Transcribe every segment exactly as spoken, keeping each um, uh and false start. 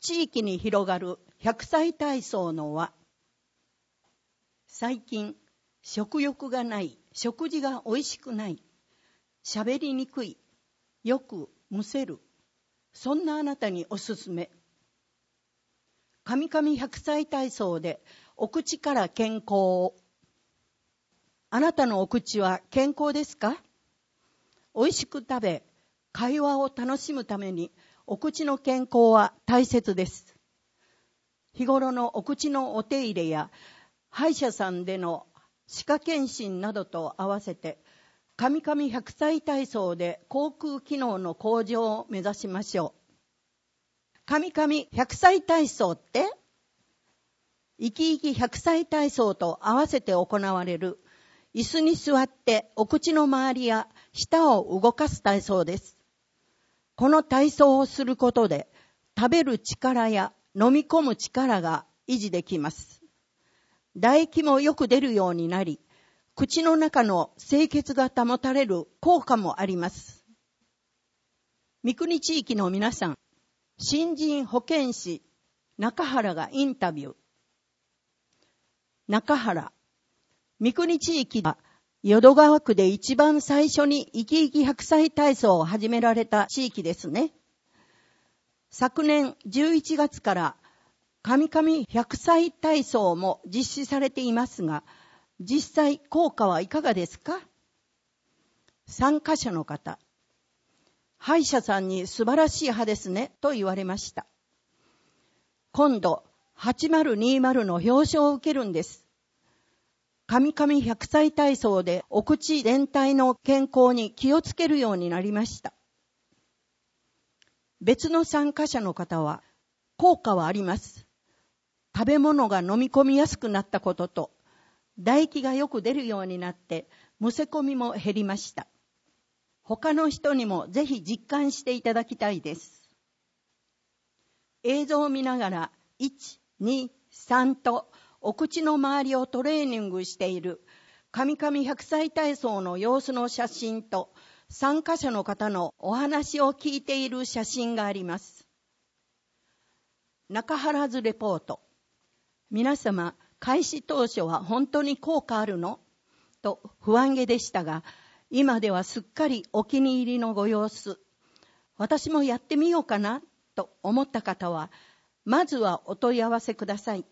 地域に広がる百歳体操の輪。最近、食欲がない、食事がおいしくない、喋りにくい、よくむせる、そんなあなたにおすすめ。神々百歳体操でお口から健康を。あなたのお口は健康ですか？おいしく食べ、会話を楽しむためにお口の健康は大切です。日頃のお口のお手入れや歯医者さんでの歯科検診などと合わせて、神々百歳体操で口腔機能の向上を目指しましょう。神々百歳体操って、生き生き百歳体操と合わせて行われる椅子に座ってお口の周りや舌を動かす体操です。この体操をすることで食べる力や飲み込む力が維持できます。唾液もよく出るようになり、口の中の清潔が保たれる効果もあります。三国地域の皆さん、新人保健師中原がインタビュー。中原、三国地域は淀川区で一番最初に生き生き百歳体操を始められた地域ですね。昨年じゅういちがつから神々百歳体操も実施されていますが、実際効果はいかがですか？参加者の方、歯医者さんに素晴らしい歯ですねと言われました。今度はちまるにまるの表彰を受けるんです。神々百歳体操でお口全体の健康に気をつけるようになりました。別の参加者の方は、効果はあります。食べ物が飲み込みやすくなったことと、唾液がよく出るようになって、むせ込みも減りました。他の人にもぜひ実感していただきたいです。映像を見ながら、いち、に、さんとお口の周りをトレーニングしている神々百歳体操の様子の写真と、参加者の方のお話を聞いている写真があります。中原図レポート。皆様、開始当初は本当に効果あるの？と不安げでしたが、今ではすっかりお気に入りのご様子。私もやってみようかなと思った方は、まずはお問い合わせください。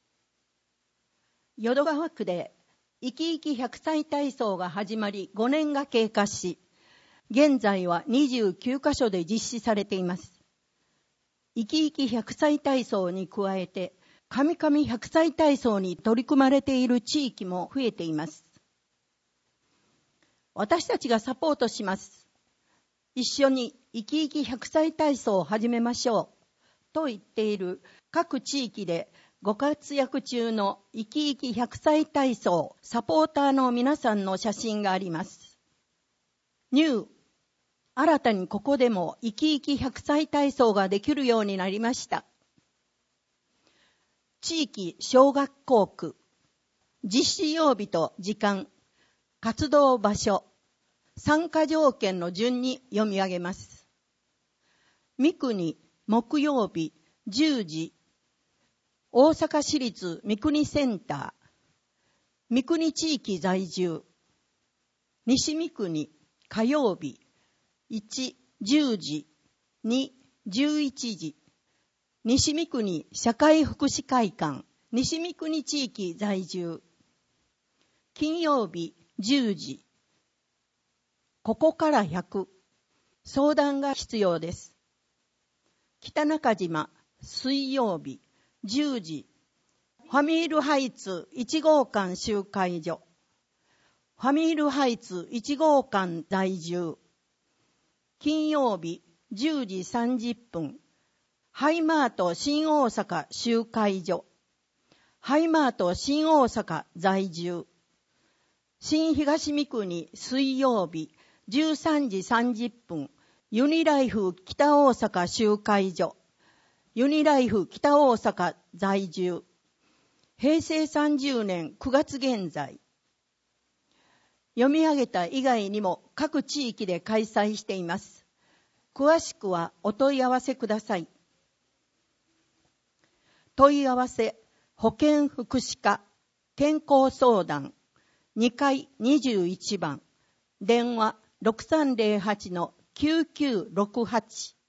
淀川区で生き生き百歳体操が始まりごねんが経過し、現在はにじゅうきゅうカ所で実施されています。生き生き百歳体操に加えて、神々百歳体操に取り組まれている地域も増えています。私たちがサポートします。一緒に生き生き百歳体操を始めましょう。と言っている各地域でご活躍中の生き生き百歳体操サポーターの皆さんの写真があります。ニュー、新たにここでも生き生き百歳体操ができるようになりました。地域小学校区、実施曜日と時間、活動場所、参加条件の順に読み上げます。三国木曜日じゅうじ、大阪市立三国センター、三国地域在住。西三国火曜日いち、じゅうじ、に、じゅういちじ、西三国社会福祉会館、西三国地域在住。金曜日じゅうじ、ここからひゃく、相談が必要です。北中島水曜日じゅうじ、ファミールハイツいち号館集会所、ファミールハイツいち号館在住。金曜日じゅうじさんじゅっぷん、ハイマート新大阪集会所、ハイマート新大阪在住。新東三国水曜日じゅうさんじさんじゅっぷん、ユニライフ北大阪集会所、ユニライフ北大阪在住。へいせいさんじゅうねんくがつ現在。読み上げた以外にも各地域で開催しています。詳しくはお問い合わせください。 問い合わせ保健福祉課健康相談にかいにじゅういちばん電話 ろくさんぜろはちのきゅうきゅうろくはち